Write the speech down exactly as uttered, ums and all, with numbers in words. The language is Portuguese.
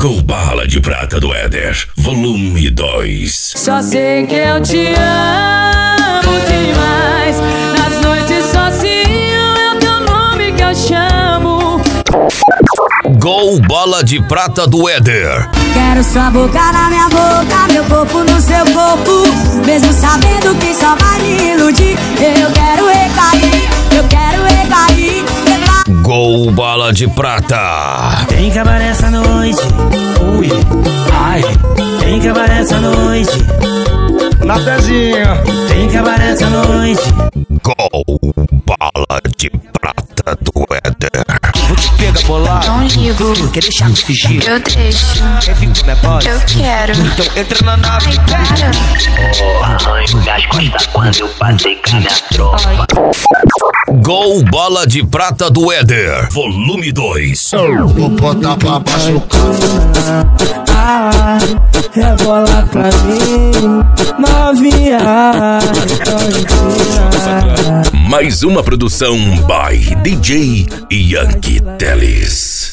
Gol Bala de Prata do Éder, volume dois. Só sei que eu te amo demais. Nas noites sozinho é o teu nome que eu chamo. Gol Bala de Prata do Éder. Quero sua boca na minha boca, meu corpo no seu corpo, mesmo sabendo que só vai me iludir. Eu quero recair, eu quero recair. Gol Bala de Prata. Tem cabaré essa noite, ui, ai. Tem cabaré essa noite, na pezinha. Tem cabaré essa noite. Gol Bala de Prata do Éder. Vou te pegar bolado. Não ligo. Quer deixar me fugir? Eu deixo. Quer vir com minha voz? Eu quero. Então entra na nave. Ai, para. Oh, arranho minhas costas quando eu passei com a minha tropa. Gol Bala de Prata do Éder, volume dois. Vou botar pra baixo o carro. Ah, rebola pra mim, novinha. Mais uma produção by D J Yankee Teles.